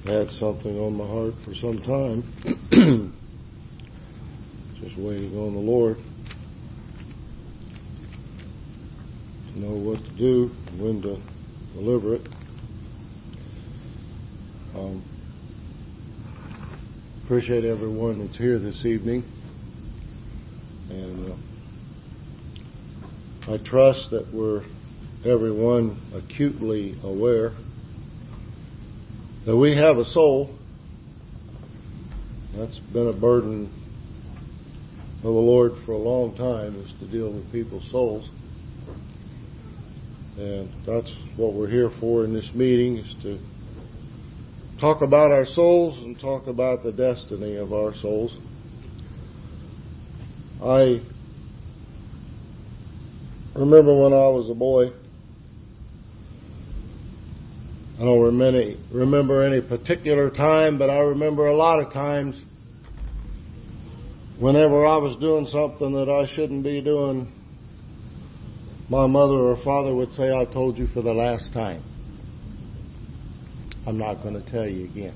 had something on my heart for some time. Just waiting on the Lord to know what to do, when to deliver it. Appreciate everyone that's here this evening. And I trust that we're everyone acutely aware that we have a soul. That's been a burden of the Lord for a long time, is to deal with people's souls. And that's what we're here for in this meeting, is to talk about our souls and talk about the destiny of our souls. I remember when I was a boy, I don't remember any particular time, but I remember a lot of times whenever I was doing something that I shouldn't be doing, my mother or father would say, "I told you for the last time. I'm not going to tell you again."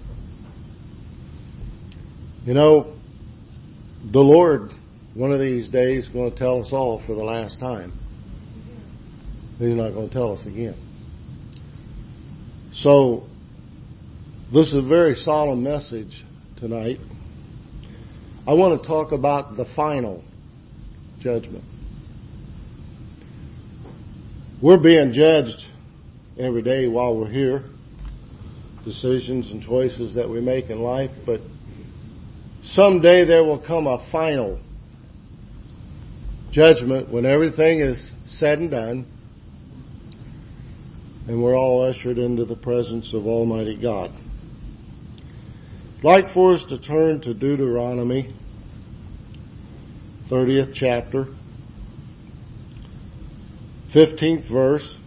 You know, the Lord, one of these days, is going to tell us all for the last time. He's not going to tell us again. So, this is a very solemn message tonight. I want to talk about the final judgment. We're being judged every day while we're here. Decisions and choices that we make in life, but someday there will come a final judgment when everything is said and done, and we're all ushered into the presence of Almighty God. I'd like for us to turn to Deuteronomy, 30th chapter, 15th verse.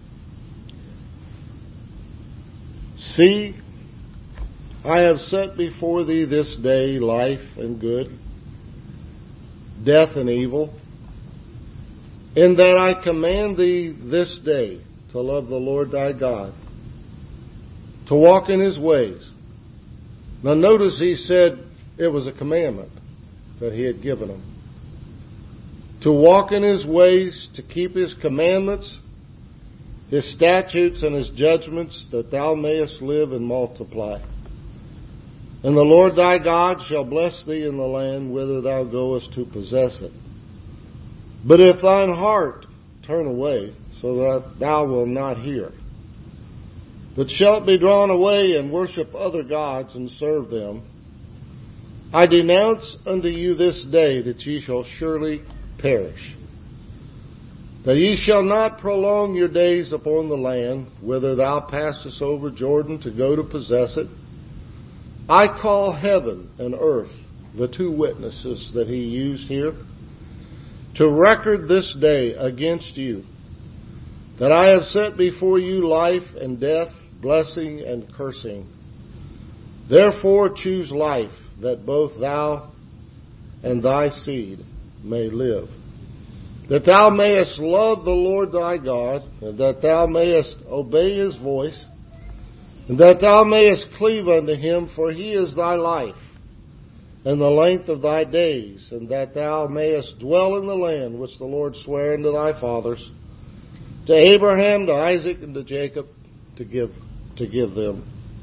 "See, I have set before thee this day life and good, death and evil, in that I command thee this day to love the Lord thy God, to walk in his ways." Now notice he said it was a commandment that he had given them. To walk in his ways, to keep his commandments, his statutes and his judgments, that thou mayest live and multiply. And the Lord thy God shall bless thee in the land whither thou goest to possess it. But if thine heart turn away, so that thou wilt not hear, but shalt be drawn away and worship other gods and serve them, I denounce unto you this day that ye shall surely perish, that ye shall not prolong your days upon the land whither thou passest over Jordan to go to possess it. I call heaven and earth, the two witnesses that he used here, to record this day against you, that I have set before you life and death, blessing and cursing. Therefore choose life, that both thou and thy seed may live, that thou mayest love the Lord thy God, and that thou mayest obey his voice, and that thou mayest cleave unto him, for he is thy life, and the length of thy days, and that thou mayest dwell in the land which the Lord sware unto thy fathers, to Abraham, to Isaac, and to Jacob, to give them.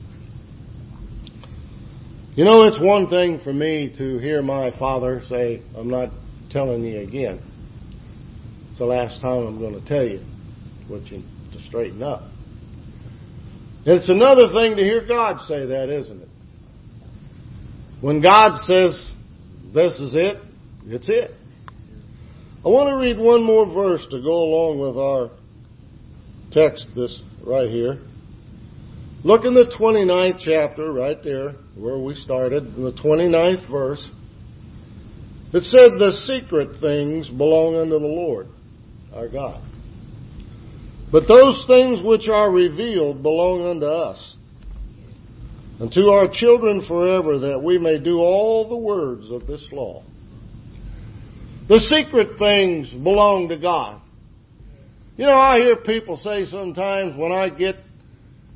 You know, it's one thing for me to hear my father say, "I'm not telling you again. It's the last time I'm going to tell you what you to straighten up." It's another thing to hear God say that, isn't it? When God says, "This is it," it's it. I want to read one more verse to go along with our text this right here. Look in the 29th chapter, right there, where we started, in the 29th verse. It said, "The secret things belong unto the Lord, our God. But those things which are revealed belong unto us, and to our children forever, that we may do all the words of this law." The secret things belong to God. You know, I hear people say sometimes when I get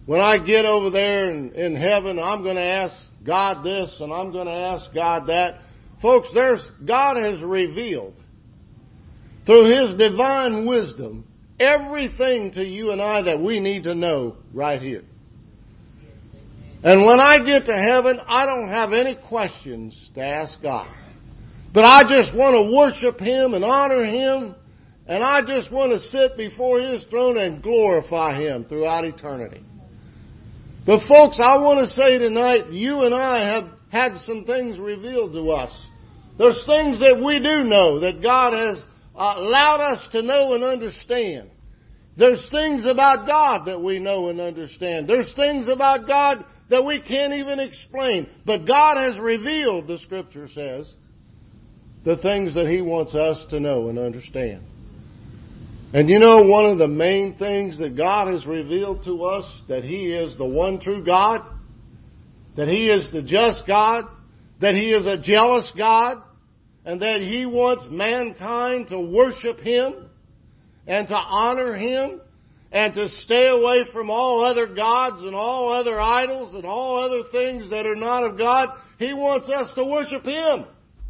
when I get over there in heaven, I'm going to ask God this and I'm going to ask God that. Folks, God has revealed through His divine wisdom everything to you and I that we need to know right here. And when I get to heaven, I don't have any questions to ask God. But I just want to worship Him and honor Him. And I just want to sit before His throne and glorify Him throughout eternity. But folks, I want to say tonight, you and I have had some things revealed to us. There's things that we do know that God has allowed us to know and understand. There's things about God that we know and understand. There's things about God that we can't even explain. But God has revealed, the Scripture says, the things that He wants us to know and understand. And you know, one of the main things that God has revealed to us, that He is the one true God, that He is the just God, that He is a jealous God, and that He wants mankind to worship Him and to honor Him and to stay away from all other gods and all other idols and all other things that are not of God. He wants us to worship Him.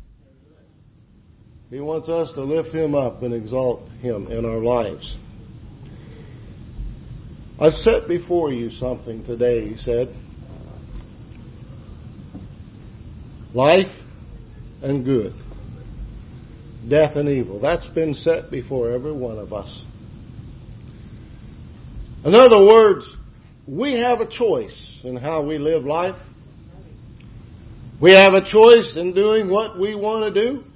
He wants us to lift Him up and exalt Him in our lives. I've set before you something today, He said. Life and good. Death and evil. That's been set before every one of us. In other words, we have a choice in how we live life. We have a choice in doing what we want to do.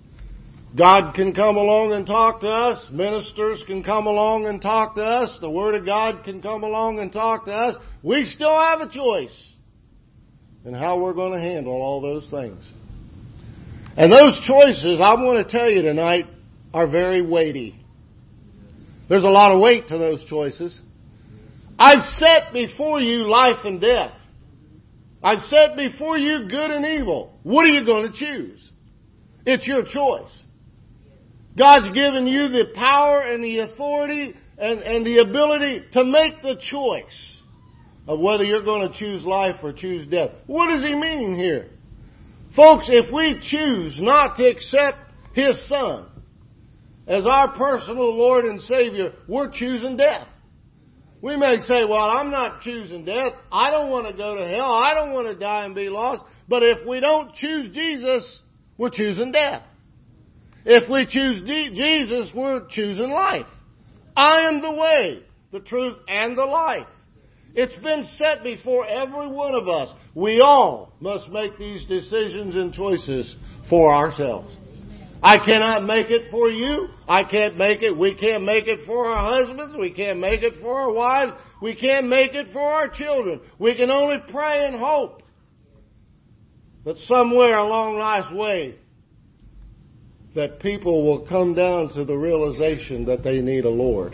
God can come along and talk to us. Ministers can come along and talk to us. The Word of God can come along and talk to us. We still have a choice in how we're going to handle all those things. And those choices, I want to tell you tonight, are very weighty. There's a lot of weight to those choices. I've set before you life and death. I've set before you good and evil. What are you going to choose? It's your choice. God's given you the power and the authority and the ability to make the choice of whether you're going to choose life or choose death. What does He mean here? Folks, if we choose not to accept His Son as our personal Lord and Savior, we're choosing death. We may say, well, I'm not choosing death. I don't want to go to hell. I don't want to die and be lost. But if we don't choose Jesus, we're choosing death. If we choose Jesus, we're choosing life. I am the way, the truth, and the life. It's been set before every one of us. We all must make these decisions and choices for ourselves. I cannot make it for you. I can't make it. We can't make it for our husbands. We can't make it for our wives. We can't make it for our children. We can only pray and hope that somewhere along life's way that people will come down to the realization that they need a Lord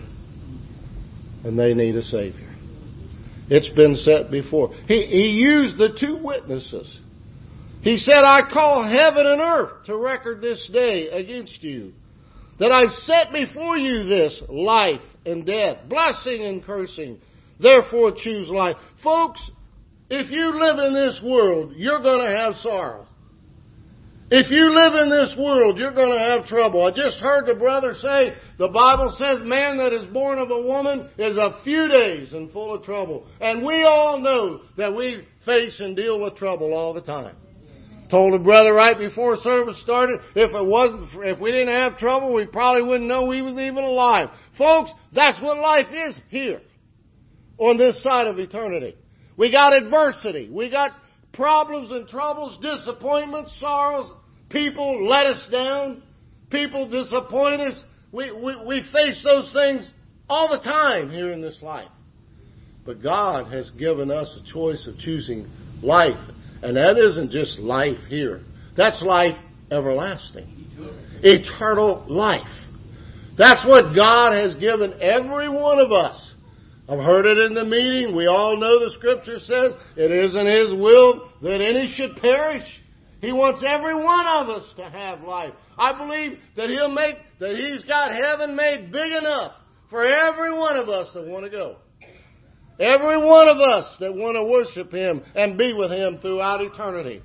and they need a Savior. It's been set before. He used the two witnesses. He said, I call heaven and earth to record this day against you, that I've set before you this life and death, blessing and cursing. Therefore choose life. Folks, if you live in this world, you're going to have sorrow. If you live in this world, you're going to have trouble. I just heard the brother say, the Bible says, man that is born of a woman is a few days and full of trouble. And we all know that we face and deal with trouble all the time. Told a brother right before service started, if we didn't have trouble, we probably wouldn't know he was even alive. Folks, that's what life is here on this side of eternity. We got adversity. We got problems and troubles, disappointments, sorrows. People let us down. People disappoint us. We face those things all the time here in this life. But God has given us a choice of choosing life. And that isn't just life here. That's life everlasting. Eternal life. That's what God has given every one of us. I've heard it in the meeting. We all know the Scripture says it isn't His will that any should perish. He wants every one of us to have life. I believe that He's got heaven made big enough for every one of us that want to go. Every one of us that want to worship Him and be with Him throughout eternity.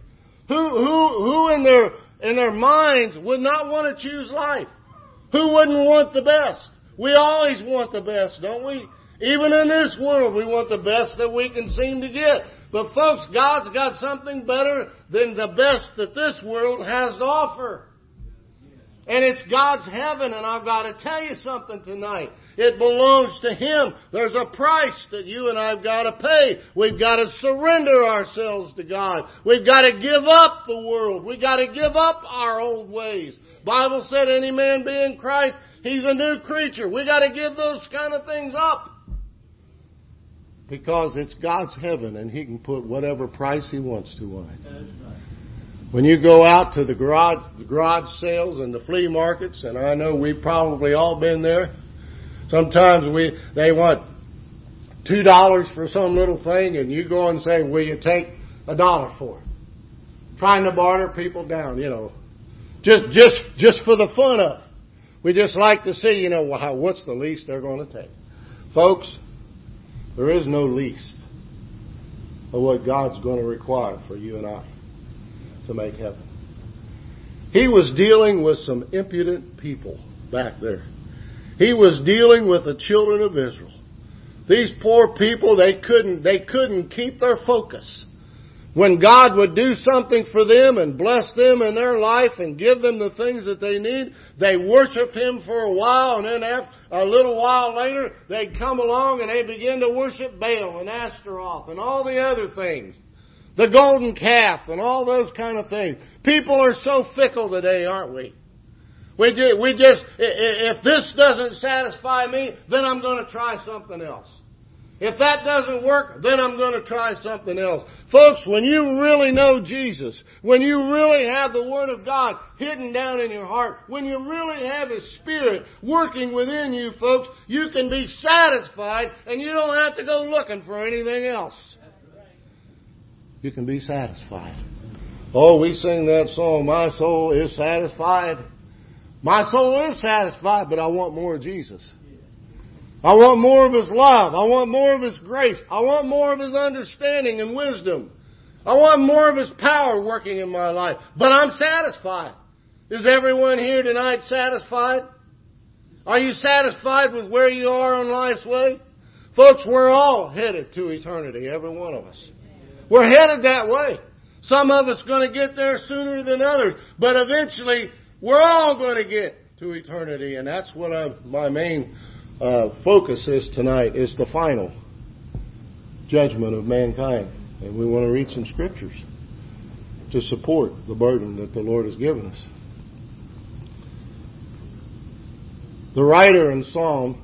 Who in their minds would not want to choose life? Who wouldn't want the best? We always want the best, don't we? Even in this world, we want the best that we can seem to get. But folks, God's got something better than the best that this world has to offer. And it's God's heaven, and I've got to tell you something tonight. It belongs to Him. There's a price that you and I've got to pay. We've got to surrender ourselves to God. We've got to give up the world. We've got to give up our old ways. Bible said any man be in Christ, he's a new creature. We've got to give those kind of things up. Because it's God's heaven, and He can put whatever price He wants to on it. When you go out to the garage sales and the flea markets, and I know we've probably all been there, sometimes they want $2 for some little thing, and you go and say, will you take $1 for it? Trying to barter people down, just for the fun of it. We just like to see, what's the least they're going to take. Folks, there is no least of what God's going to require for you and I to make heaven. He was dealing with some impudent people back there. He was dealing with the children of Israel. These poor people, they couldn't keep their focus. When God would do something for them and bless them in their life and give them the things that they need, they worship Him for a while, and then after a little while later, they'd come along and they begin to worship Baal and Ashtaroth and all the other things. The golden calf and all those kind of things. People are so fickle today, aren't we? We just, if this doesn't satisfy me, then I'm going to try something else. If that doesn't work, then I'm going to try something else. Folks, when you really know Jesus, when you really have the Word of God hidden down in your heart, when you really have His Spirit working within you, folks, you can be satisfied and you don't have to go looking for anything else. You can be satisfied. Oh, we sing that song, my soul is satisfied. My soul is satisfied, but I want more of Jesus. I want more of His love. I want more of His grace. I want more of His understanding and wisdom. I want more of His power working in my life. But I'm satisfied. Is everyone here tonight satisfied? Are you satisfied with where you are on life's way? Folks, we're all headed to eternity, every one of us. We're headed that way. Some of us going to get there sooner than others. But eventually, we're all going to get to eternity. And that's what my main focus is tonight, is the final judgment of mankind. And we want to read some scriptures to support the burden that the Lord has given us. The writer in Psalm,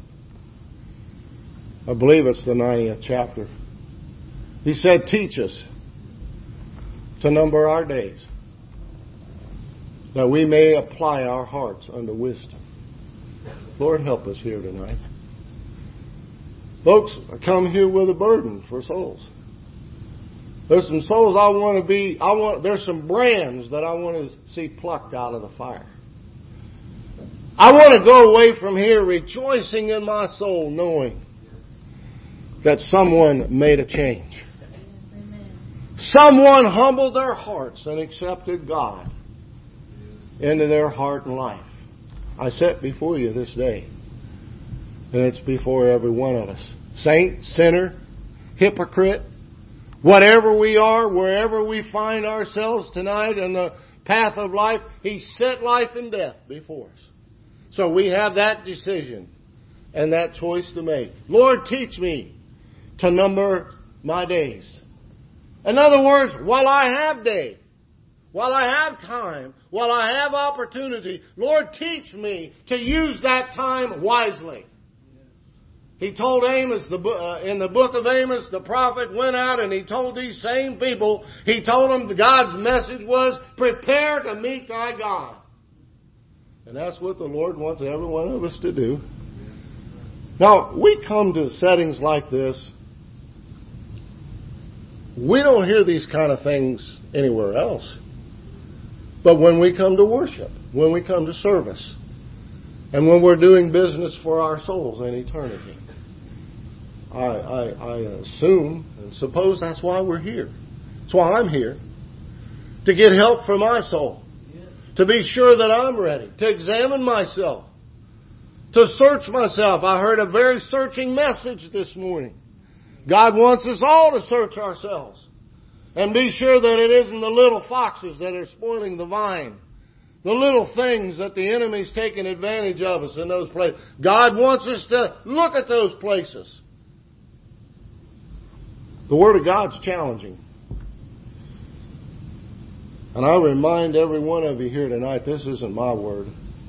I believe it's the 90th chapter, he said, teach us to number our days, that we may apply our hearts unto wisdom. Lord, help us here tonight. Folks, I come here with a burden for souls. There's some souls there's some brands that I want to see plucked out of the fire. I want to go away from here rejoicing in my soul, knowing that someone made a change. Someone humbled their hearts and accepted God into their heart and life. I set before you this day, and it's before every one of us. Saint, sinner, hypocrite, whatever we are, wherever we find ourselves tonight in the path of life, He set life and death before us. So we have that decision and that choice to make. Lord, teach me to number my days. In other words, while I have day, while I have time, while I have opportunity, Lord, teach me to use that time wisely. He told Amos, in the book of Amos, the prophet went out and he told these same people, he told them God's message was, prepare to meet thy God. And that's what the Lord wants every one of us to do. Now, we come to settings like this. We don't hear these kind of things anywhere else. But when we come to worship, when we come to service, and when we're doing business for our souls in eternity, I assume and suppose that's why we're here. That's why I'm here. To get help for my soul. To be sure that I'm ready. To examine myself. To search myself. I heard a very searching message this morning. God wants us all to search ourselves. And be sure that it isn't the little foxes that are spoiling the vine. The little things that the enemy's taking advantage of us in those places. God wants us to look at those places. The Word of God's challenging. And I remind every one of you here tonight, this isn't my word.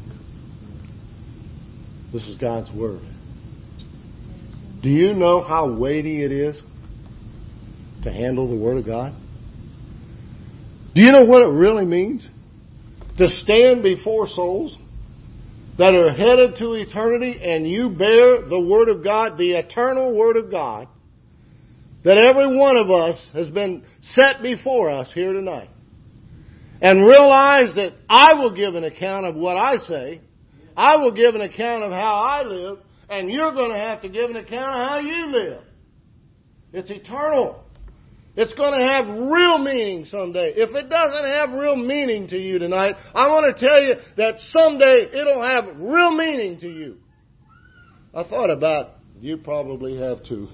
This is God's Word. Do you know how weighty it is to handle the Word of God? Do you know what it really means? To stand before souls that are headed to eternity and you bear the Word of God, the eternal Word of God, that every one of us has been set before us here tonight. And realize that I will give an account of what I say. I will give an account of how I live. And you're going to have to give an account of how you live. It's eternal. It's going to have real meaning someday. If it doesn't have real meaning to you tonight, I want to tell you that someday it'll have real meaning to you. I thought about, you probably have too,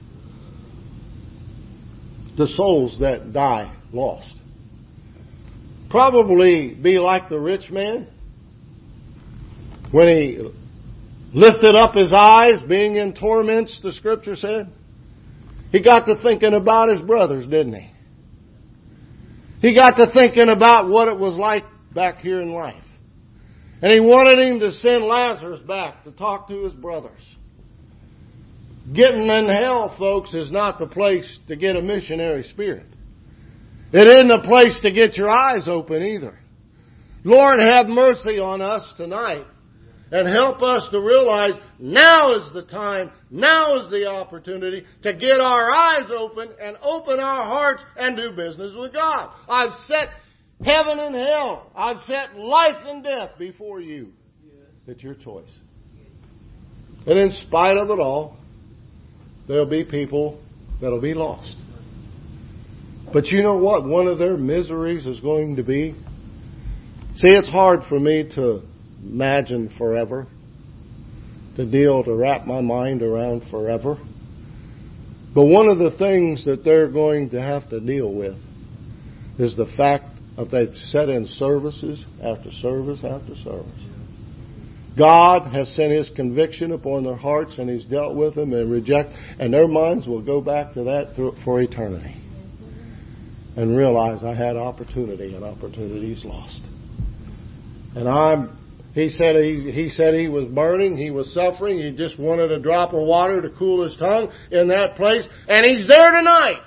the souls that die lost. Probably be like the rich man when he lifted up his eyes, being in torments, the Scripture said. He got to thinking about his brothers, didn't he? He got to thinking about what it was like back here in life. And he wanted him to send Lazarus back to talk to his brothers. Getting in hell, folks, is not the place to get a missionary spirit. It isn't a place to get your eyes open either. Lord, have mercy on us tonight and help us to realize now is the time, now is the opportunity to get our eyes open and open our hearts and do business with God. I've set heaven and hell. I've set life and death before you. It's your choice. And in spite of it all, there'll be people that'll be lost. But you know what? One of their miseries is going to be... See, it's hard for me to imagine forever, to wrap my mind around forever. But one of the things that they're going to have to deal with is the fact that they've set in services after service after service. God has sent His conviction upon their hearts and He's dealt with them and their minds will go back to that for eternity. And realize I had opportunity and opportunity's lost. And he said he was burning, he was suffering, he just wanted a drop of water to cool his tongue in that place, and he's there tonight.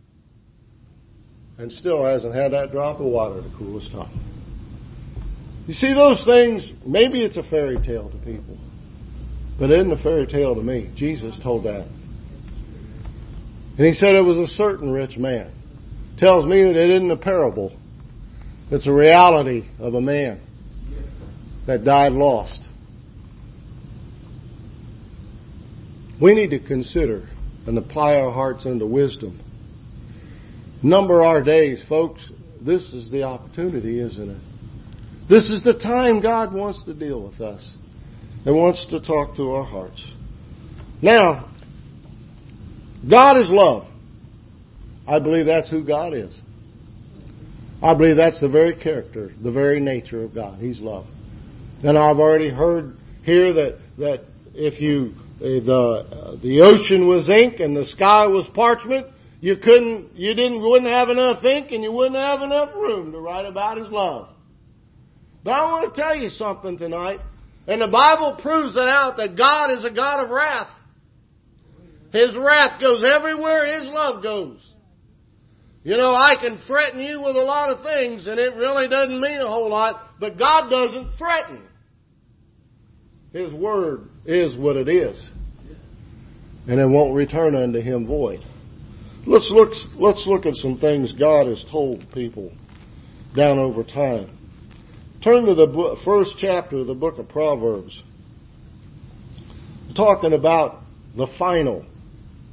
And still hasn't had that drop of water to cool his tongue. You see those things, maybe it's a fairy tale to people, but it isn't a fairy tale to me. Jesus told that. And He said it was a certain rich man. Tells me that it isn't a parable. It's a reality of a man that died lost. We need to consider and apply our hearts unto wisdom. Number our days, folks. This is the opportunity, isn't it? This is the time God wants to deal with us and wants to talk to our hearts. Now, God is love. I believe that's who God is. I believe that's the very character, the very nature of God. He's love. And I've already heard here that if the ocean was ink and the sky was parchment, you wouldn't have enough ink and you wouldn't have enough room to write about His love. But I want to tell you something tonight. And the Bible proves it out that God is a God of wrath. His wrath goes everywhere His love goes. You know, I can threaten you with a lot of things and it really doesn't mean a whole lot, but God doesn't threaten. His word is what it is. And it won't return unto Him void. Let's look at some things God has told people down over time. Turn to the first chapter of the book of Proverbs. Talking about the final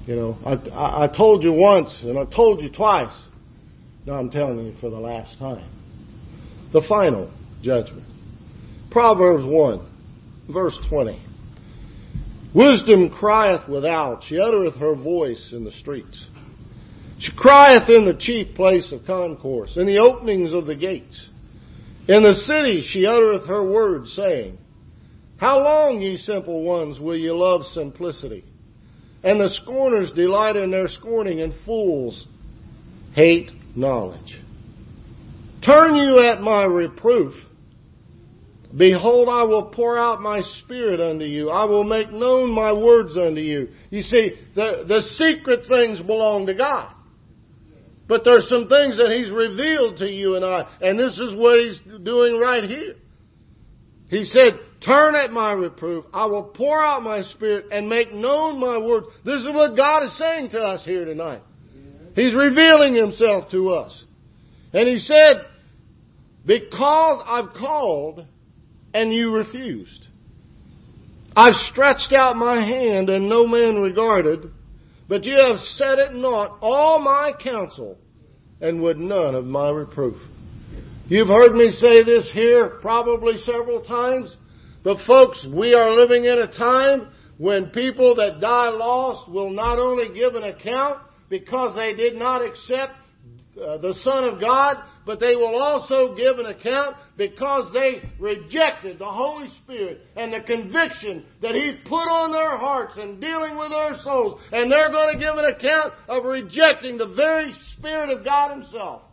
You know, I told you once and I told you twice. Now I'm telling you for the last time. The final judgment. Proverbs 1, verse 20. Wisdom crieth without, she uttereth her voice in the streets. She crieth in the chief place of concourse, in the openings of the gates. In the city she uttereth her words, saying, How long, ye simple ones, will ye love simplicity? And the scorners delight in their scorning, and fools hate knowledge. Turn you at my reproof. Behold, I will pour out my spirit unto you. I will make known my words unto you. You see, the secret things belong to God. But there's some things that He's revealed to you and I. And this is what He's doing right here. He said, turn at my reproof. I will pour out my spirit and make known my words. This is what God is saying to us here tonight. He's revealing Himself to us. And He said, because I've called and you refused. I've stretched out my hand and no man regarded, but you have set at naught all my counsel and would none of my reproof. You've heard me say this here probably several times, but folks, we are living in a time when people that die lost will not only give an account because they did not accept the Son of God, but they will also give an account because they rejected the Holy Spirit and the conviction that He put on their hearts and dealing with their souls. And they're going to give an account of rejecting the very Spirit of God Himself.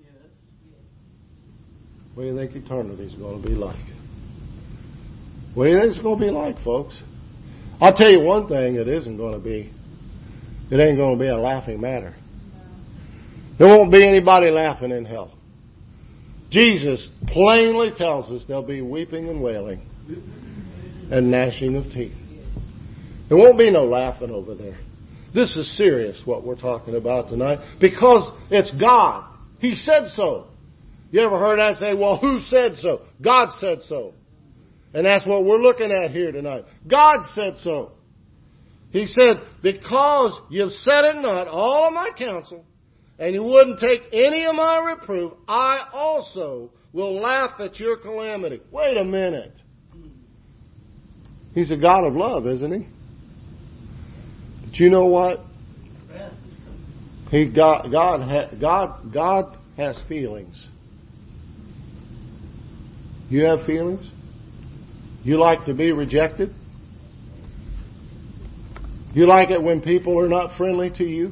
What do you think eternity is going to be like? What do you think it's going to be like, folks? I'll tell you one thing it isn't going to be. It ain't going to be a laughing matter. There won't be anybody laughing in hell. Jesus plainly tells us there'll be weeping and wailing and gnashing of teeth. There won't be no laughing over there. This is serious what we're talking about tonight because it's God. He said so. You ever heard that say, well, who said so? God said so. And that's what we're looking at here tonight. God said so. He said, because you've set at naught all of my counsel, and you wouldn't take any of my reproof, I also will laugh at your calamity. Wait a minute. He's a God of love, isn't He? But you know what? God has feelings. You have feelings? You like to be rejected? You like it when people are not friendly to you?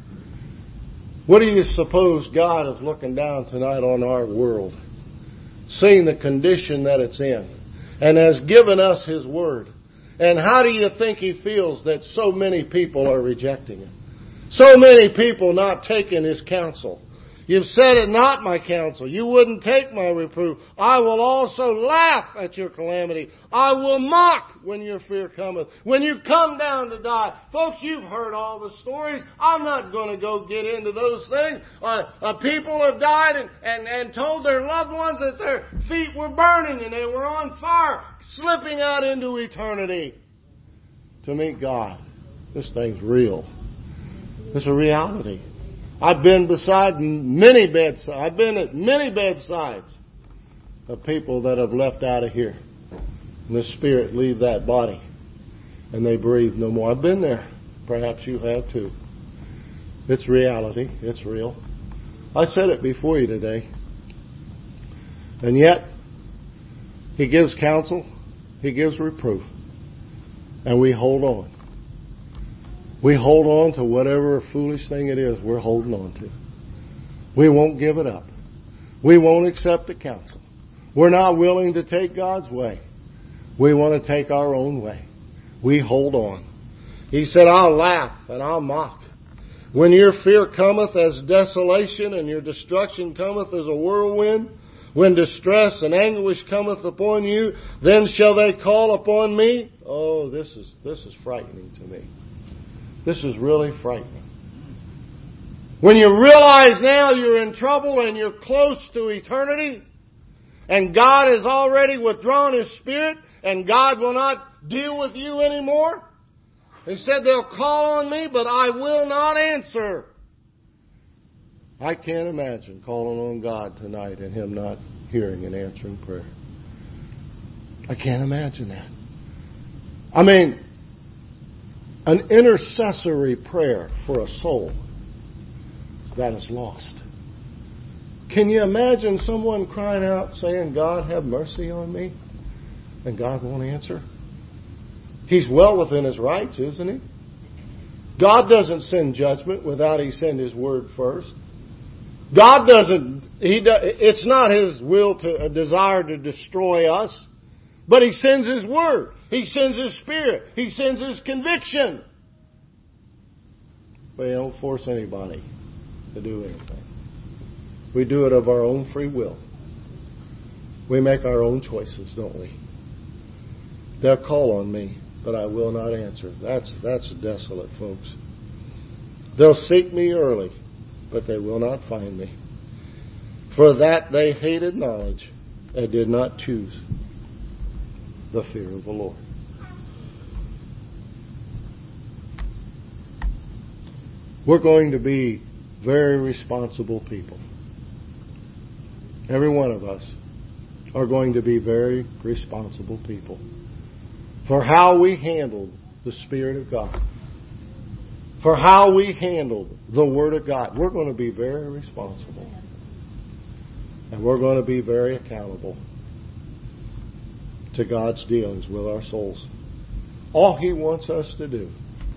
What do you suppose God is looking down tonight on our world, seeing the condition that it's in, and has given us His Word? And how do you think He feels that so many people are rejecting Him? So many people not taking His counsel. You've said it not my counsel. You wouldn't take my reproof. I will also laugh at your calamity. I will mock when your fear cometh. When you come down to die. Folks, you've heard all the stories. I'm not going to go get into those things. People have died and told their loved ones that their feet were burning and they were on fire, slipping out into eternity to meet God. This thing's real. It's a reality. I've been beside many bedsides. I've been at many bedsides of people that have left out of here. And the spirit leave that body. And they breathe no more. I've been there. Perhaps you have too. It's reality. It's real. I said it before you today. And yet, He gives counsel. He gives reproof. And we hold on. We hold on to whatever foolish thing it is we're holding on to. We won't give it up. We won't accept the counsel. We're not willing to take God's way. We want to take our own way. We hold on. He said, I'll laugh and I'll mock. When your fear cometh as desolation and your destruction cometh as a whirlwind, when distress and anguish cometh upon you, then shall they call upon me. Oh, this is frightening to me. This is really frightening. When you realize now you're in trouble and you're close to eternity, and God has already withdrawn His Spirit, and God will not deal with you anymore, He said they'll call on me, but I will not answer. I can't imagine calling on God tonight and Him not hearing and answering prayer. I can't imagine that. I mean, an intercessory prayer for a soul that is lost. Can you imagine someone crying out saying, God, have mercy on me? And God won't answer? He's well within His rights, isn't He? God doesn't send judgment without He send His word first. God doesn't, it's not His will to desire to destroy us, but He sends His word. He sends His Spirit. He sends His conviction. But He don't force anybody to do anything. We do it of our own free will. We make our own choices, don't we? They'll call on me, but I will not answer. That's desolate, folks. They'll seek me early, but they will not find me. For that they hated knowledge and did not choose the fear of the Lord. We're going to be very responsible people. Every one of us are going to be very responsible people for how we handled the Spirit of God, for how we handled the Word of God. We're going to be very responsible. And we're going to be very accountable to God's dealings with our souls. All He wants us to do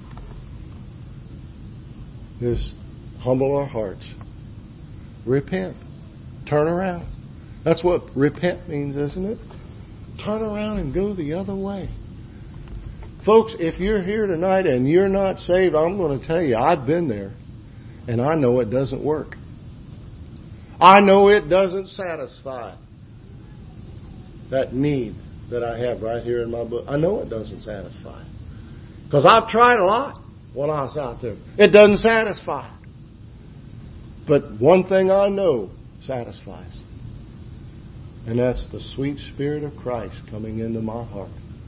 is humble our hearts, repent, turn around. That's what repent means, isn't it? Turn around and go the other way. Folks, if you're here tonight and you're not saved, I'm going to tell you, I've been there, and I know it doesn't work. I know it doesn't satisfy that need that I have right here in my book. I know it doesn't satisfy. Because I've tried a lot when I was out there. It doesn't satisfy. But one thing I know satisfies. And that's the sweet Spirit of Christ coming into my heart.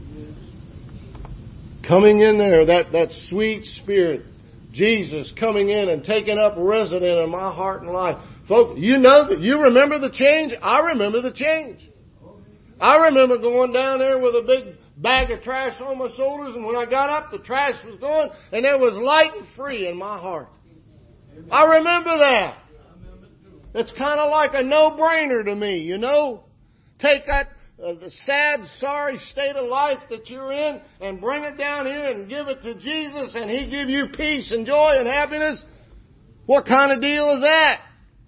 Coming in there, that sweet Spirit, Jesus coming in and taking up resident in my heart and life. Folks, you know that you remember the change? I remember the change. I remember going down there with a big bag of trash on my shoulders, and when I got up, the trash was gone, and there was light and free in my heart. I remember that. It's kind of like a no-brainer to me, you know. Take that the sad, sorry state of life that you're in and bring it down here and give it to Jesus, and He give you peace and joy and happiness. What kind of deal is that?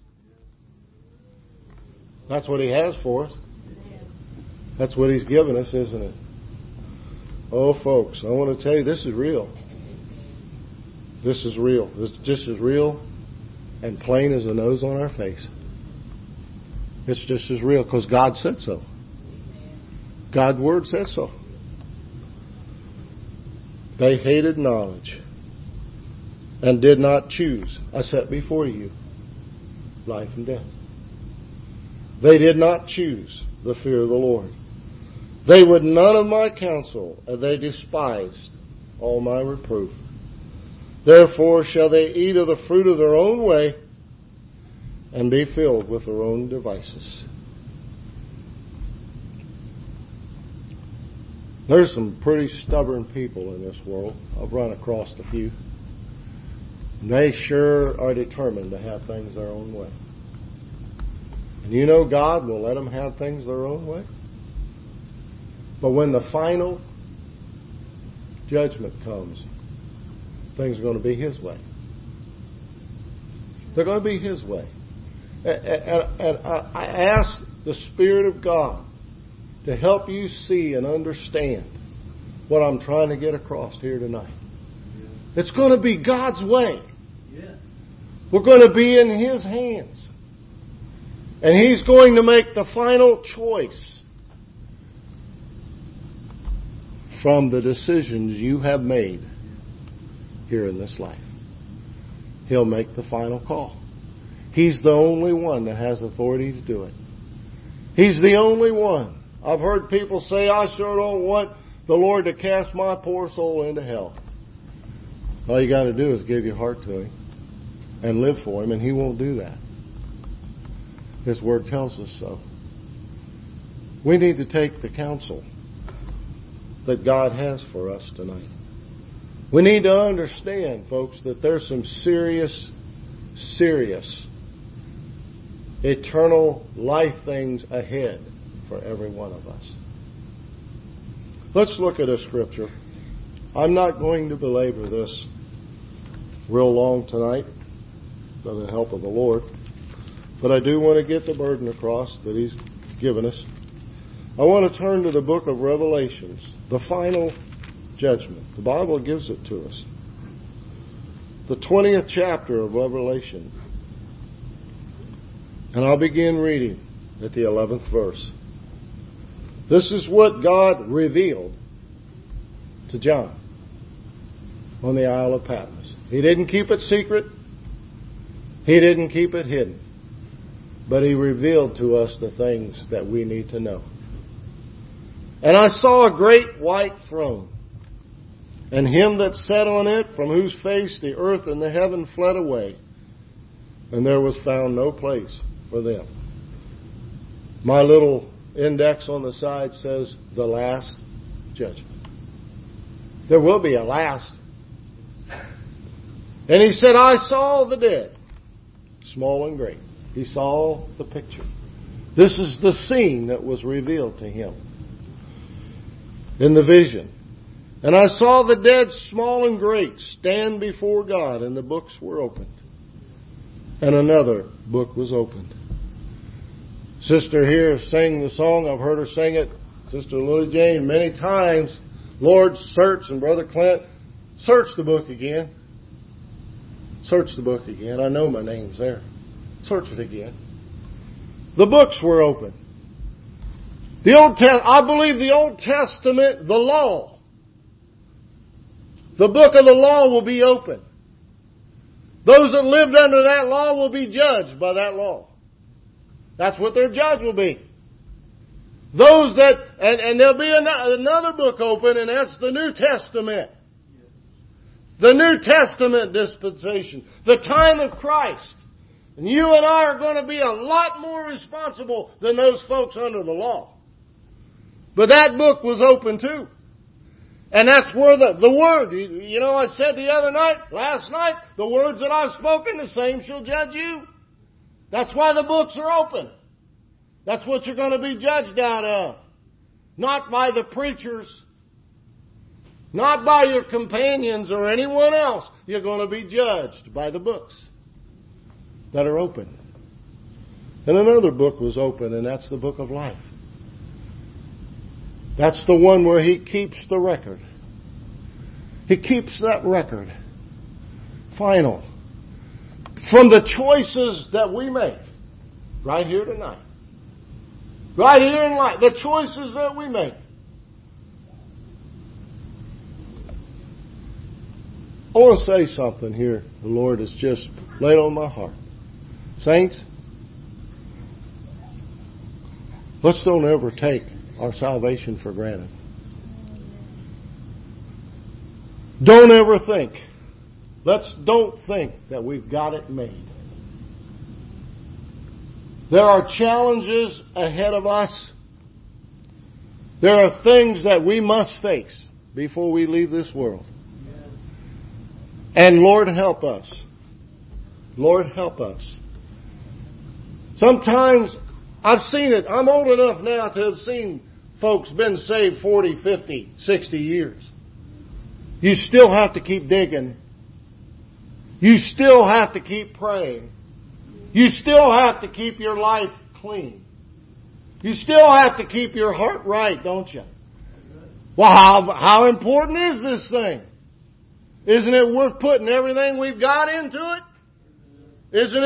That's what He has for us. That's what He's given us, isn't it? Oh, folks, I want to tell you, this is real. This is real. It's just as real and plain as the nose on our face. It's just as real because God said so. God's Word says so. They hated knowledge and did not choose. I set before you life and death. They did not choose the fear of the Lord. They would none of my counsel, and they despised all my reproof. Therefore shall they eat of the fruit of their own way and be filled with their own devices. There's some pretty stubborn people in this world. I've run across a few. They sure are determined to have things their own way. And you know God will let them have things their own way. But when the final judgment comes, things are going to be His way. They're going to be His way. And I ask the Spirit of God to help you see and understand what I'm trying to get across here tonight. It's going to be God's way. We're going to be in His hands. And He's going to make the final choice from the decisions you have made here in this life. He'll make the final call. He's the only one that has authority to do it. He's the only one. I've heard people say, I sure don't want the Lord to cast my poor soul into hell. All you got to do is give your heart to Him and live for Him, and He won't do that. His Word tells us so. We need to take the counsel that God has for us tonight. We need to understand, folks, that there's some serious eternal life things ahead for every one of us. Let's look at a scripture. I'm not going to belabor this real long tonight by the help of the Lord, but I do want to get the burden across that He's given us. I want to turn to the book of Revelations, the final judgment. The Bible gives it to us. The 20th chapter of Revelation. And I'll begin reading at the 11th verse. This is what God revealed to John on the Isle of Patmos. He didn't keep it secret. He didn't keep it hidden. But He revealed to us the things that we need to know. And I saw a great white throne, and Him that sat on it, from whose face the earth and the heaven fled away, and there was found no place for them. My little index on the side says, the last judgment. There will be a last. And He said, I saw the dead, small and great. He saw the picture. This is the scene that was revealed to Him in the vision. And I saw the dead, small and great, stand before God, and the books were opened. And another book was opened. Sister here sang the song. I've heard her sing it, Sister Lily Jane, many times. Lord, search, and Brother Clint, search the book again. Search the book again. I know my name's there. Search it again. The books were open. I believe the Old Testament, the law, the book of the law will be open. Those that lived under that law will be judged by that law. That's what their judge will be. Those that, and there'll be another book open, and that's the New Testament. The New Testament dispensation. The time of Christ. And you and I are going to be a lot more responsible than those folks under the law. But that book was open too. And that's where the word, I said last night, the words that I've spoken, the same shall judge you. That's why the books are open. That's what you're going to be judged out of. Not by the preachers. Not by your companions or anyone else. You're going to be judged by the books that are open. And another book was open, and that's the book of life. That's the one where He keeps the record. He keeps that record. Final. From the choices that we make. Right here tonight. Right here in life. The choices that we make. I want to say something here. The Lord has just laid on my heart. Saints, let's don't ever take our salvation for granted. Don't ever think. Don't think that we've got it made. There are challenges ahead of us. There are things that we must face before we leave this world. And Lord help us. Lord help us. Sometimes I've seen it. I'm old enough now to have seen folks been saved 40, 50, 60 years. You still have to keep digging. You still have to keep praying. You still have to keep your life clean. You still have to keep your heart right, don't you? Well, how important is this thing? Isn't it worth putting everything we've got into it? Isn't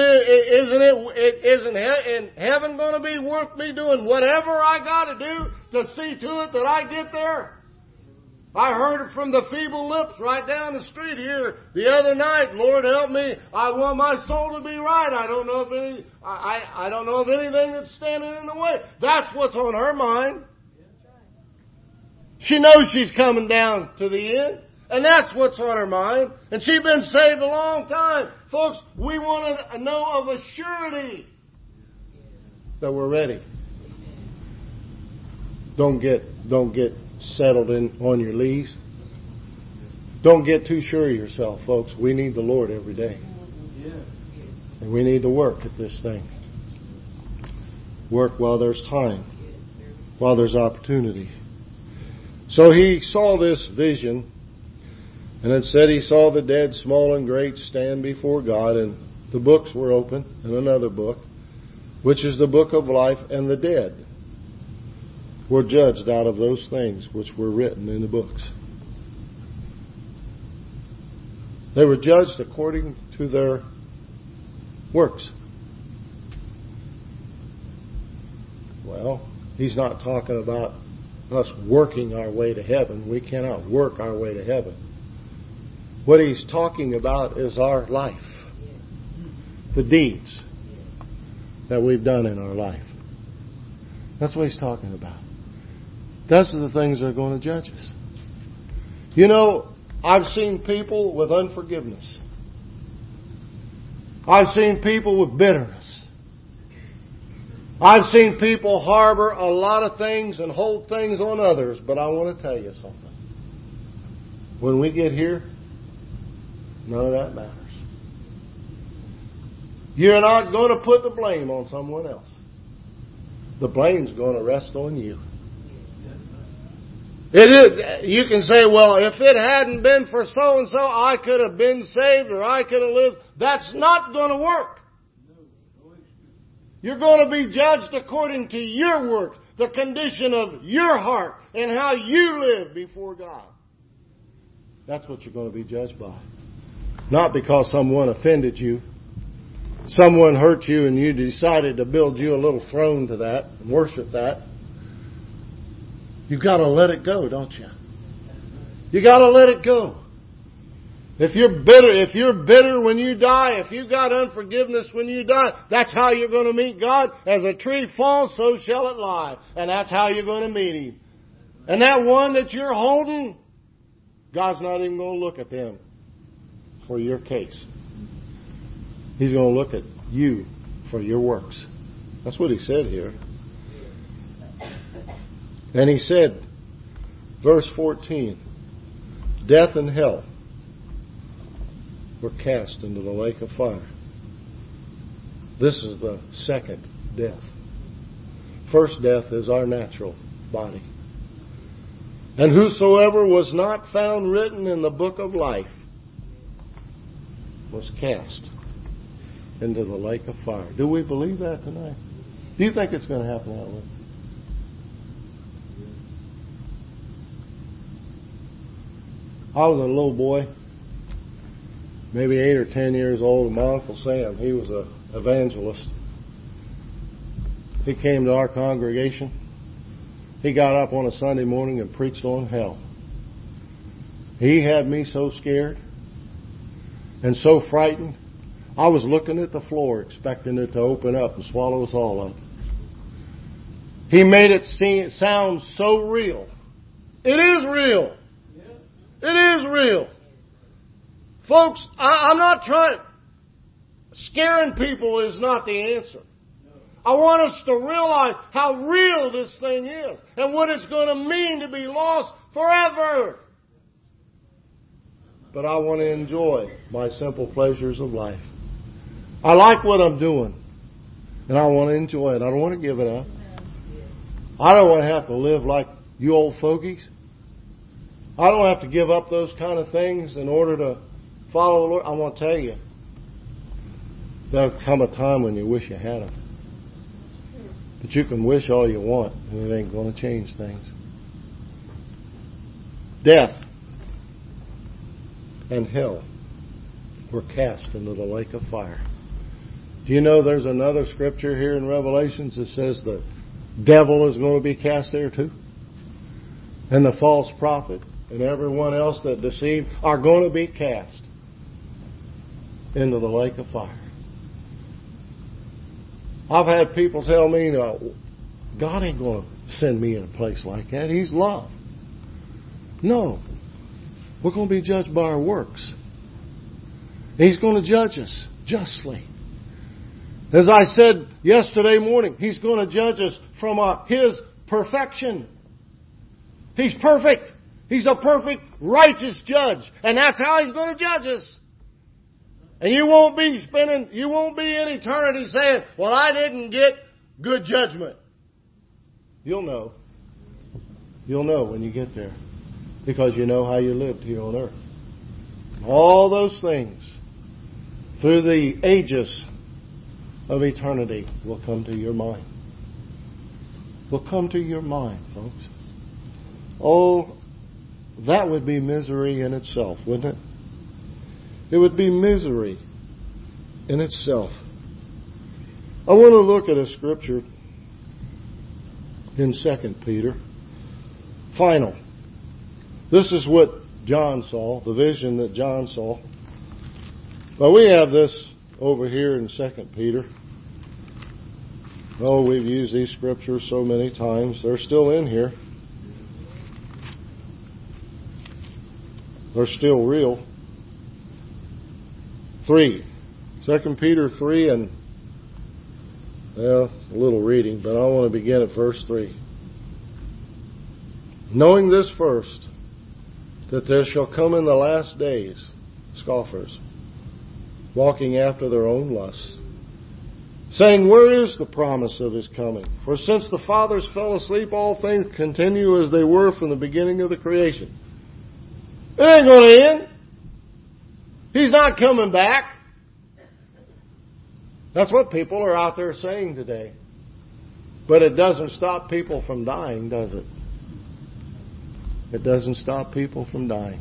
heaven going to be worth me doing whatever I got to do to see to it that I get there? I heard it from the feeble lips right down the street here the other night. Lord help me. I want my soul to be right. I don't know of anything that's standing in the way. That's what's on her mind. She knows she's coming down to the end. And that's what's on her mind. And she's been saved a long time. Folks, we want to know of a surety that we're ready. Don't get settled in on your lees. Don't get too sure of yourself, folks. We need the Lord every day. And we need to work at this thing. Work while there's time, while there's opportunity. So he saw this vision, and it said he saw the dead, small and great, stand before God, and the books were open, and another book, which is the book of life, and the dead were judged out of those things which were written in the books. They were judged according to their works. Well, he's not talking about us working our way to heaven. We cannot work our way to heaven. What he's talking about is our life. The deeds that we've done in our life. That's what he's talking about. Those are the things that are going to judge us. You know, I've seen people with unforgiveness. I've seen people with bitterness. I've seen people harbor a lot of things and hold things on others, but I want to tell you something. When we get here, none of that matters. You're not going to put the blame on someone else. The blame's going to rest on you. It is. You can say, well, if it hadn't been for so-and-so, I could have been saved or I could have lived. That's not going to work. You're going to be judged according to your work, the condition of your heart, and how you live before God. That's what you're going to be judged by. Not because someone offended you, someone hurt you, and you decided to build you a little throne to that and worship that. You've got to let it go, don't you? You got to let it go. If you're bitter when you die, if you've got unforgiveness when you die, that's how you're going to meet God. As a tree falls, so shall it lie. And that's how you're going to meet Him. And that one that you're holding, God's not even going to look at them for your case. He's going to look at you for your works. That's what He said here. And He said, verse 14, death and hell were cast into the lake of fire. This is the second death. First death is our natural body. And whosoever was not found written in the book of life was cast into the lake of fire. Do we believe that tonight? Do you think it's going to happen that way? I was a little boy, maybe 8 or 10 years old, and my Uncle Sam, he was an evangelist. He came to our congregation. He got up on a Sunday morning and preached on hell. He had me so scared and so frightened, I was looking at the floor expecting it to open up and swallow us all up. He made it sound so real. It is real. It is real. Folks, I'm not trying. Scaring people is not the answer. I want us to realize how real this thing is and what it's going to mean to be lost forever. But I want to enjoy my simple pleasures of life. I like what I'm doing, and I want to enjoy it. I don't want to give it up. I don't want to have to live like you old fogies. I don't have to give up those kind of things in order to follow the Lord. I want to tell you, there'll come a time when you wish you had them. But you can wish all you want, and it ain't going to change things. Death and hell were cast into the lake of fire. Do you know there's another scripture here in Revelations that says the devil is going to be cast there too? And the false prophet and everyone else that deceived are going to be cast into the lake of fire. I've had people tell me, God ain't going to send me in a place like that. He's love. No. We're going to be judged by our works. He's going to judge us justly. As I said yesterday morning, He's going to judge us from His perfection. He's perfect. He's a perfect, righteous judge. And that's how He's going to judge us. And you won't be in eternity saying, well, I didn't get good judgment. You'll know. You'll know when you get there. Because you know how you lived here on earth. All those things through the ages of eternity will come to your mind. Will come to your mind, folks. Oh, that would be misery in itself, wouldn't it? It would be misery in itself. I want to look at a scripture in 2 Peter. Final. This is what John saw, the vision that John saw. Well, we have this over here in 2 Peter. Oh, we've used these scriptures so many times. They're still in here. They're still real. 3. 2 Peter 3 and, well, a little reading, but I want to begin at verse 3. Knowing this first, that there shall come in the last days scoffers, walking after their own lusts, saying, where is the promise of His coming? For since the fathers fell asleep, all things continue as they were from the beginning of the creation. It ain't going to end. He's not coming back. That's what people are out there saying today. But it doesn't stop people from dying, does it? It doesn't stop people from dying.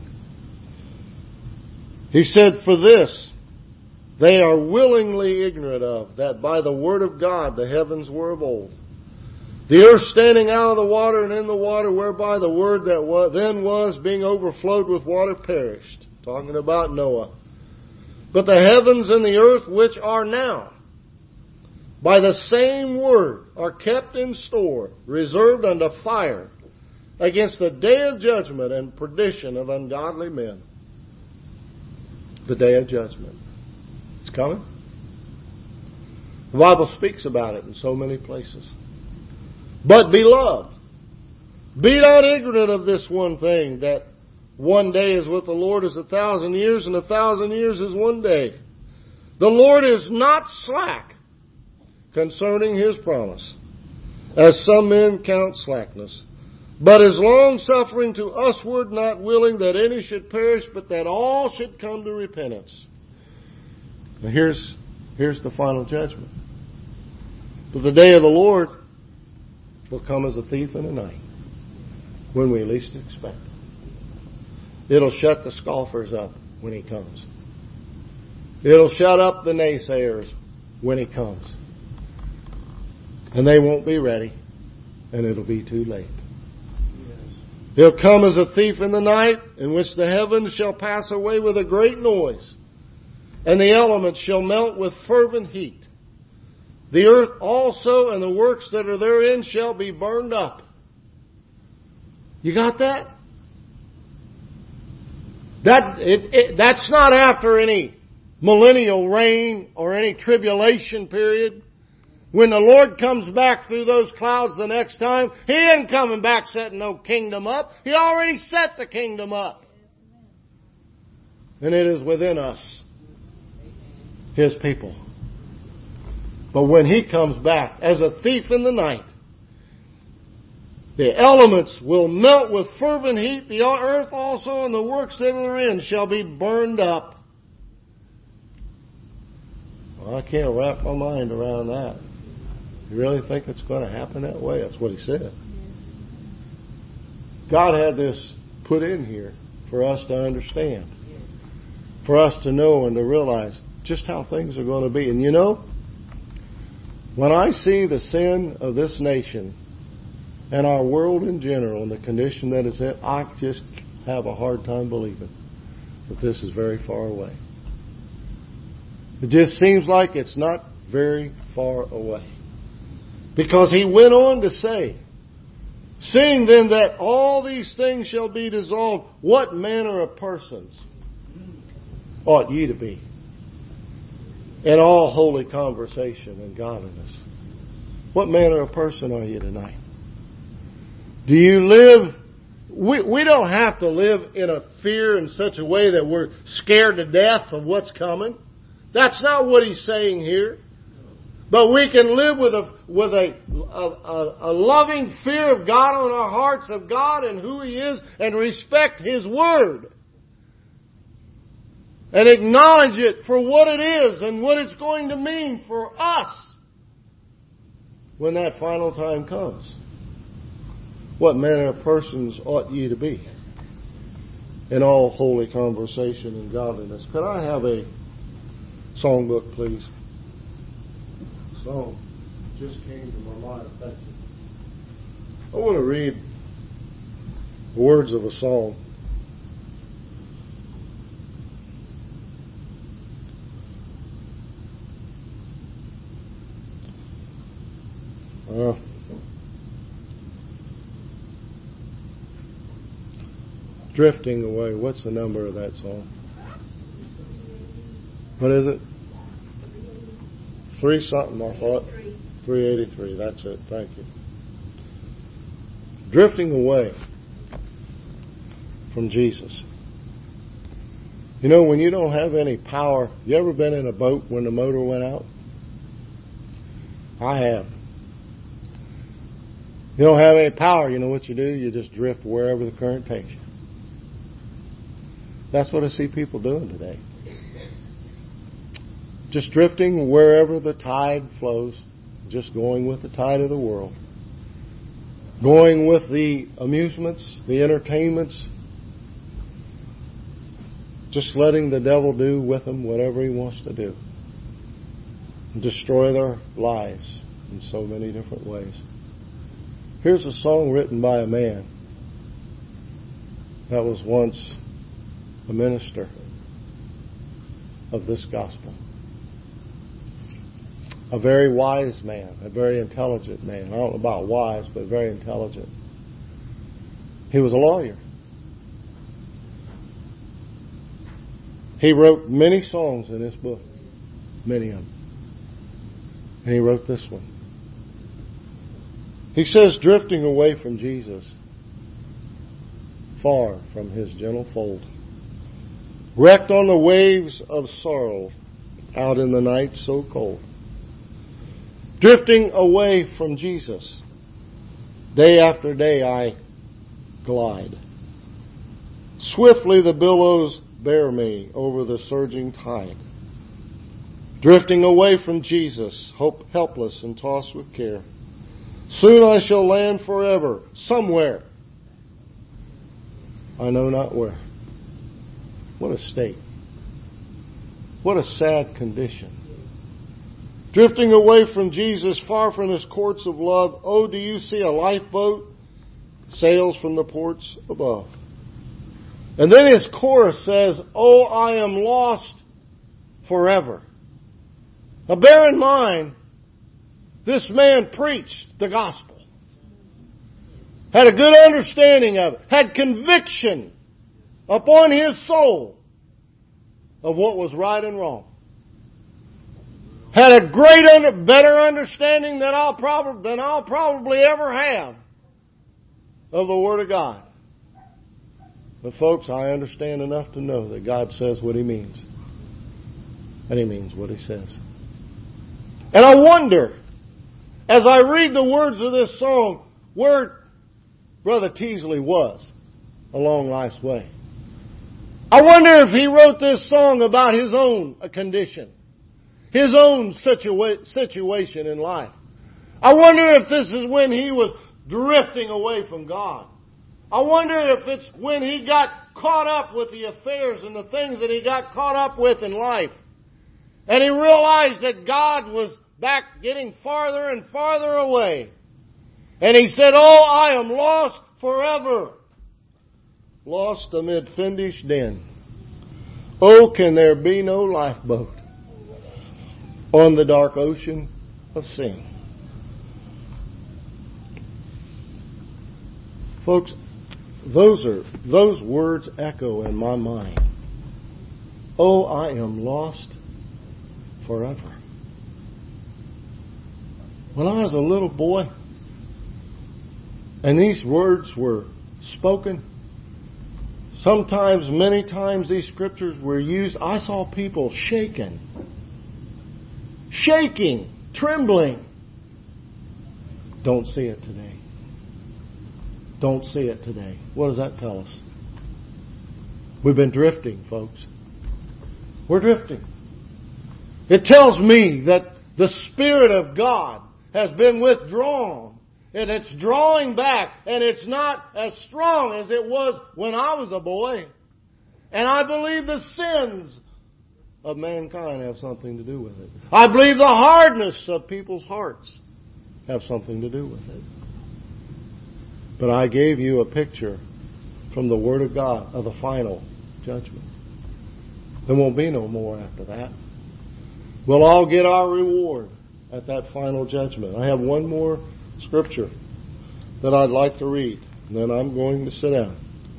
He said, for this they are willingly ignorant of, that by the word of God the heavens were of old, the earth standing out of the water and in the water, whereby the word that then was, being overflowed with water, perished. Talking about Noah. But the heavens and the earth which are now, by the same word, are kept in store, reserved unto fire, against the day of judgment and perdition of ungodly men. The day of judgment. It's coming. The Bible speaks about it in so many places. But beloved, be not ignorant of this one thing, that one day is with the Lord as 1,000 years, and 1,000 years is one day. The Lord is not slack concerning His promise, as some men count slackness, but is long-suffering to usward, not willing that any should perish, but that all should come to repentance. Now here's the final judgment. But the day of the Lord will come as a thief in the night, when we least expect it. It'll shut the scoffers up when He comes. It'll shut up the naysayers when He comes. And they won't be ready, and it'll be too late. He'll come as a thief in the night, in which the heavens shall pass away with a great noise, and the elements shall melt with fervent heat. The earth also and the works that are therein shall be burned up. You got that? That's not after any millennial reign or any tribulation period. When the Lord comes back through those clouds the next time, He ain't coming back setting no kingdom up. He already set the kingdom up. And it is within us, His people. But when He comes back as a thief in the night, the elements will melt with fervent heat. The earth also and the works therein shall be burned up. Well, I can't wrap my mind around that. You really think it's going to happen that way? That's what He said. God had this put in here for us to understand. For us to know and to realize just how things are going to be. And you know, when I see the sin of this nation and our world in general and the condition that it's in, I just have a hard time believing that this is very far away. It just seems like it's not very far away. Because He went on to say, Seeing then that all these things shall be dissolved, what manner of persons ought ye to be in all holy conversation and godliness? What manner of person are you tonight? Do you live... We don't have to live in a fear in such a way that we're scared to death of what's coming. That's not what he's saying here. But we can live with a loving fear of God on our hearts, of God and who He is, and respect His Word. And acknowledge it for what it is and what it's going to mean for us when that final time comes. What manner of persons ought ye to be in all holy conversation and godliness? Could I have a songbook, please? Song just came to my mind. Thank you. I want to read the words of a song. Drifting Away. What's the number of that song? What is it? 3 something, I thought. 383. That's it. Thank you. Drifting away from Jesus. You know, when you don't have any power, you ever been in a boat when the motor went out? I have. You don't have any power, you know what you do? You just drift wherever the current takes you. That's what I see people doing today. Just drifting wherever the tide flows. Just going with the tide of the world. Going with the amusements, the entertainments. Just letting the devil do with them whatever he wants to do. And destroy their lives in so many different ways. Here's a song written by a man that was once a minister of this gospel. A very wise man, a very intelligent man. I don't know about wise, but very intelligent. He was a lawyer. He wrote many songs in this book, many of them. And he wrote this one. He says, drifting away from Jesus, far from His gentle fold, wrecked on the waves of sorrow, out in the night so cold. Drifting away from Jesus, day after day I glide. Swiftly the billows bear me over the surging tide. Drifting away from Jesus, helpless and tossed with care. Soon I shall land forever, somewhere. I know not where. What a state. What a sad condition. Drifting away from Jesus, far from His courts of love. Oh, do you see a lifeboat sails from the ports above? And then his chorus says, oh, I am lost forever. Now bear in mind, this man preached the gospel. Had a good understanding of it. Had conviction upon his soul of what was right and wrong. Had a better understanding than I'll probably ever have of the Word of God. But folks, I understand enough to know that God says what He means. And He means what He says. And I wonder, as I read the words of this song, where Brother Teasley was along life's way. I wonder if he wrote this song about his own condition, his own situation in life. I wonder if this is when he was drifting away from God. I wonder if it's when he got caught up with the affairs and the things that he got caught up with in life. And he realized that God was back getting farther and farther away. And he said, oh, I am lost forever. Lost amid fiendish din. Oh, can there be no lifeboat on the dark ocean of sin? Folks, those words echo in my mind. Oh, I am lost forever. When I was a little boy, and these words were spoken, sometimes, many times these scriptures were used, I saw people shaking, trembling. Don't see it today. Don't see it today. What does that tell us? We've been drifting, folks. We're drifting. It tells me that the Spirit of God has been withdrawn, and it's drawing back, and it's not as strong as it was when I was a boy. And I believe the sins of mankind have something to do with it. I believe the hardness of people's hearts have something to do with it. But I gave you a picture from the Word of God of the final judgment. There won't be no more after that. We'll all get our reward at that final judgment. I have one more scripture that I'd like to read, and then I'm going to sit down.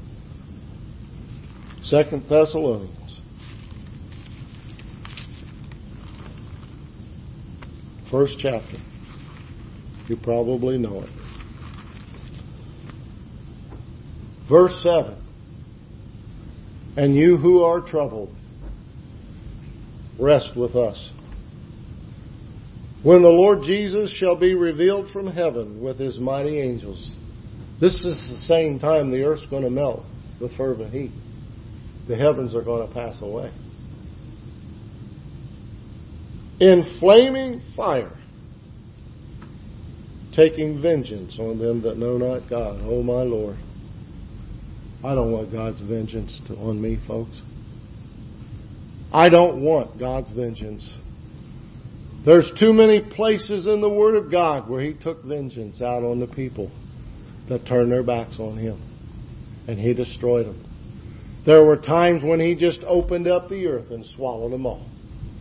2 Thessalonians. First chapter. You probably know it. Verse 7. And you who are troubled, rest with us. When the Lord Jesus shall be revealed from heaven with His mighty angels. This is the same time the earth's going to melt with fervent heat. The heavens are going to pass away. In flaming fire, taking vengeance on them that know not God. Oh, my Lord. I don't want God's vengeance on me, folks. I don't want God's vengeance. There's too many places in the Word of God where He took vengeance out on the people that turned their backs on Him. And He destroyed them. There were times when He just opened up the earth and swallowed them all.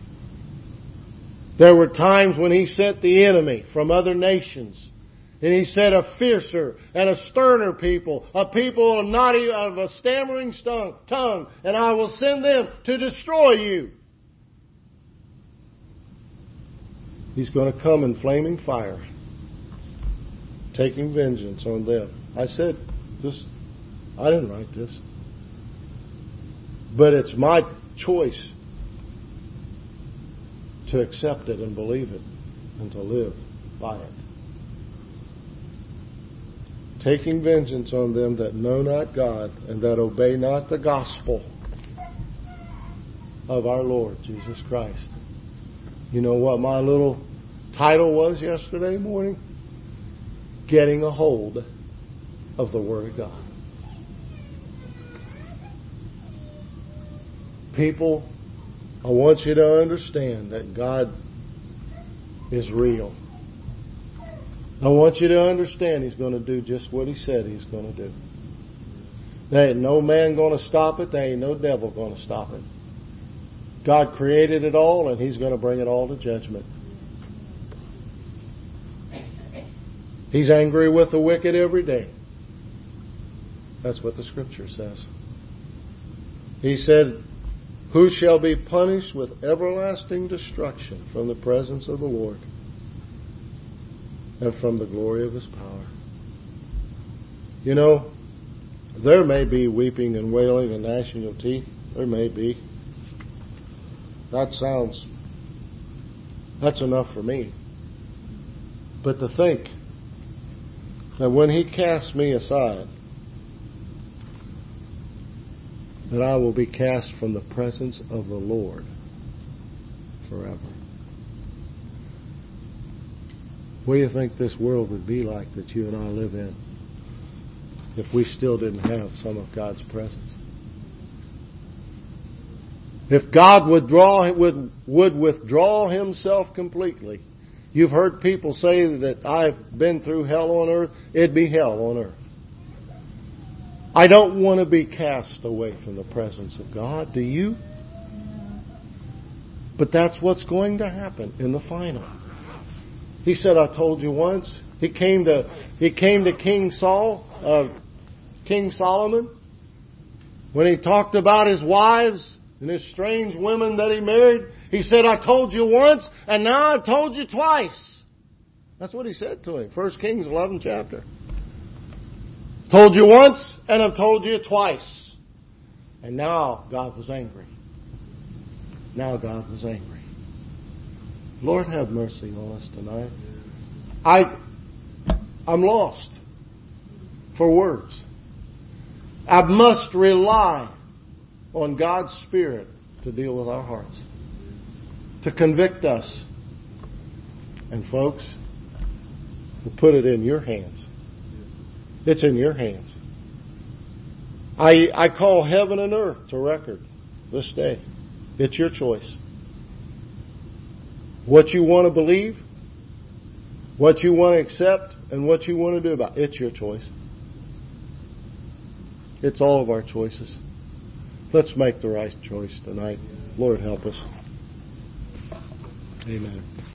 There were times when He sent the enemy from other nations. And He said a fiercer and a sterner people, a people of a stammering tongue, and I will send them to destroy you. He's going to come in flaming fire, taking vengeance on them. I said this, I didn't write this, but it's my choice to accept it and believe it and to live by it. Taking vengeance on them that know not God and that obey not the gospel of our Lord Jesus Christ. You know what my little title was yesterday morning? Getting a hold of the Word of God. People, I want you to understand that God is real. I want you to understand He's going to do just what He said He's going to do. There ain't no man going to stop it. There ain't no devil going to stop it. God created it all, and He's going to bring it all to judgment. He's angry with the wicked every day. That's what the Scripture says. He said, who shall be punished with everlasting destruction from the presence of the Lord and from the glory of His power. You know, there may be weeping and wailing and gnashing of teeth. There may be. That's enough for me. But to think that when He casts me aside, that I will be cast from the presence of the Lord forever. What do you think this world would be like that you and I live in if we still didn't have some of God's presence? If God would withdraw Himself completely. You've heard people say that I've been through hell on earth. It'd be hell on earth. I don't want to be cast away from the presence of God. Do you? But that's what's going to happen in the final. He said, I told you once. He came to King Saul King Solomon, when he talked about his wives and his strange women that he married, he said, I told you once, and now I've told you twice. That's what he said to him. 1 Kings 11 chapter. Told you once, and I've told you twice. And now God was angry. Now God was angry. Lord, have mercy on us tonight. I'm lost for words. I must rely on God's Spirit to deal with our hearts, to convict us. And folks, we'll put it in your hands. It's in your hands. I call heaven and earth to record this day. It's your choice. What you want to believe, what you want to accept, and what you want to do about it. It's your choice. It's all of our choices. Let's make the right choice tonight. Lord, help us. Amen.